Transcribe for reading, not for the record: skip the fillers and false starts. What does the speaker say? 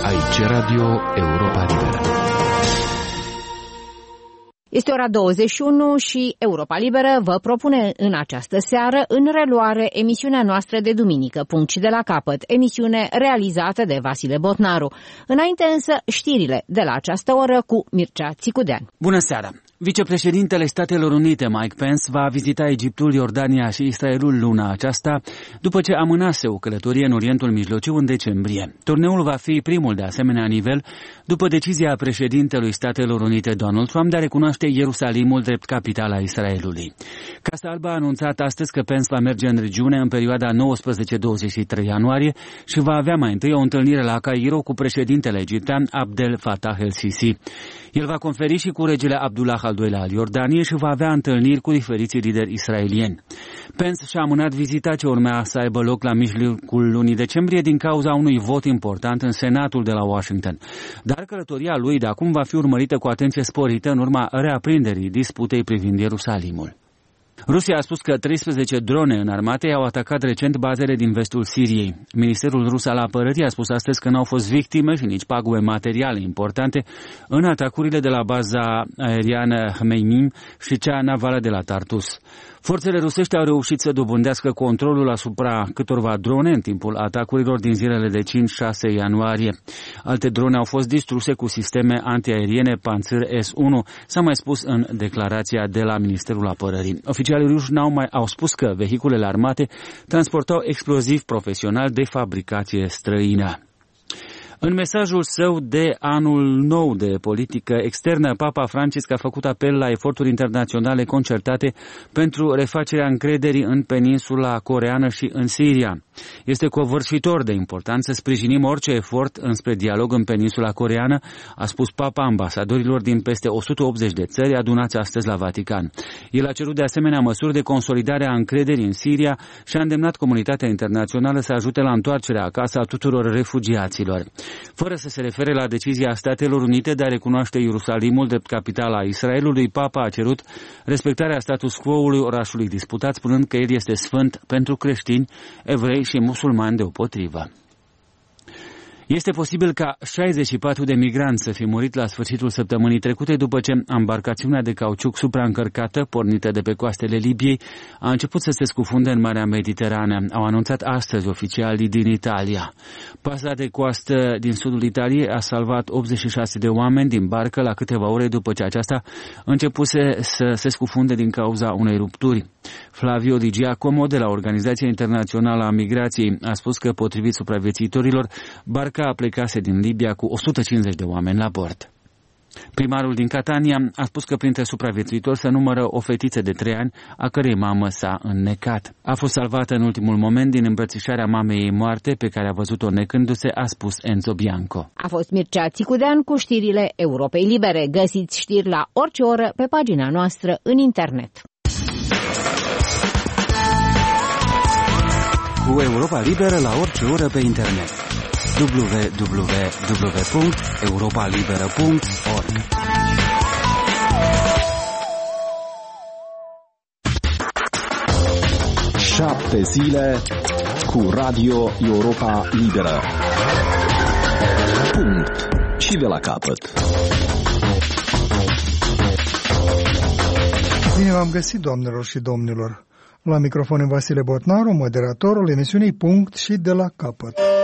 Aici Radio Europa Liberă. Este ora 21 și Europa Liberă vă propune în această seară în reluare emisiunea noastră de duminică, Punct și de la capăt, emisiune realizată de Vasile Botnaru. Înainte însă știrile de la această oră cu Mircea Țicudean. Bună seara! Vicepreședintele Statelor Unite, Mike Pence, va vizita Egiptul, Iordania și Israelul luna aceasta, după ce amânase o călătorie în Orientul Mijlociu în decembrie. Turneul va fi primul de asemenea nivel, după decizia președintelui Statelor Unite, Donald Trump, de a recunoaște Ierusalimul drept capitala Israelului. Casa Albă a anunțat astăzi că Pence va merge în regiune în perioada 19-23 ianuarie și va avea mai întâi o întâlnire la Cairo cu președintele egiptean Abdel Fattah el-Sisi. El va conferi și cu regele Abdullah al II-lea al Iordaniei și va avea întâlniri cu diferiții lideri israelieni. Pence și-a amânat vizita ce urmea să aibă loc la mijlocul lunii decembrie din cauza unui vot important în Senatul de la Washington. Dar călătoria lui de acum va fi urmărită cu atenție sporită în urma reaprinderii disputei privind Ierusalimul. Rusia a spus că 13 drone înarmate au atacat recent bazele din vestul Siriei. Ministerul rus al apărării a spus astăzi că n-au fost victime și nici pagube materiale importante în atacurile de la baza aeriană Hmeimim și cea navală de la Tartus. Forțele rusești au reușit să dobândească controlul asupra câtorva drone în timpul atacurilor din zilele de 5-6 ianuarie. Alte drone au fost distruse cu sisteme antiaeriene Pantsir S-1, s-a mai spus în declarația de la Ministerul Apărării. Oficialii ruși au spus că vehiculele armate transportau exploziv profesional de fabricație străină. În mesajul său de anul nou de politică externă, Papa Francisc a făcut apel la eforturi internaționale concertate pentru refacerea încrederii în peninsula coreeană și în Siria. Este covârșitor de important să sprijinim orice efort înspre dialog în peninsula coreeană, a spus Papa ambasadorilor din peste 180 de țări adunați astăzi la Vatican. El a cerut de asemenea măsuri de consolidare a încrederii în Siria și a îndemnat comunitatea internațională să ajute la întoarcerea acasă a tuturor refugiaților. Fără să se refere la decizia Statelor Unite de a recunoaște Ierusalimul drept capitala Israelului, Papa a cerut respectarea status quo-ului orașului disputat, spunând că el este sfânt pentru creștini, evrei și musulmani deopotrivă. Este posibil ca 64 de migranți să fi murit la sfârșitul săptămânii trecute după ce embarcațiunea de cauciuc supraîncărcată, pornită de pe coastele Libiei, a început să se scufunde în Marea Mediterană. Au anunțat astăzi oficialii din Italia. Paza de coastă din sudul Italiei a salvat 86 de oameni din barcă la câteva ore după ce aceasta începuse să se scufunde din cauza unei rupturi. Flavio Di Giacomo de la Organizația Internațională a Migrației a spus că, potrivit supraviețuitorilor, barca plecase din Libia cu 150 de oameni la bord. Primarul din Catania a spus că printre supraviețuitori se numără o fetiță de 3 ani, a cărei mamă s-a înnecat. A fost salvată în ultimul moment din îmbrățișarea mamei ei moarte, pe care a văzut-o necându-se, a spus Enzo Bianco. A fost Mircea Țicudean cu știrile Europei Libere. Găsiți știri la orice oră pe pagina noastră în internet. Cu Europa Liberă la orice oră pe internet. www.europalibera.org 7 zile cu Radio Europa Liberă. Punct și de la capăt. Bine v-am găsit, doamnelor și domnilor. La microfon Vasile Botnaru, moderatorul emisiunii Punct și de la capăt.